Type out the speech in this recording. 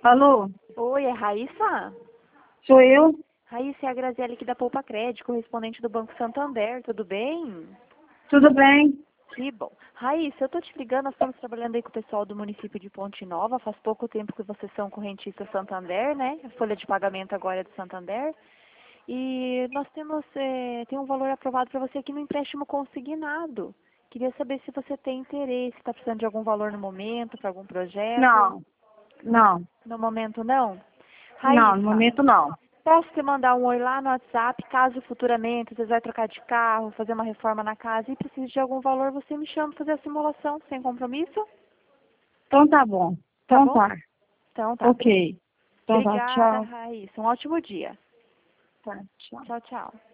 Alô, Oi, é Raíssa? sou eu? Raíssa, é a Graziele aqui da Poupa Crédito, correspondente do Banco Santander, tudo bem? Tudo bem? Que bom. Raíssa, eu tô te ligando, nós estamos trabalhando aí com o pessoal do município de Ponte Nova, faz pouco tempo que vocês são correntistas Santander, né? A folha de pagamento agora é do Santander. E nós tem um valor aprovado para você aqui no empréstimo consignado. Queria saber se você tem interesse, está precisando de algum valor no momento, para algum projeto. Não, não, No momento não? não, no Raíssa, momento não. posso te mandar um oi lá no WhatsApp, caso futuramente você vai trocar de carro, fazer uma reforma na casa e precise de algum valor, você me chama para fazer a simulação, sem compromisso? Então tá bom. Tá Então bom? tá. Então tá. Ok. Então tá, Obrigada, tchau. Raíssa. Um ótimo dia. Tá, tchau. Tchau, tchau.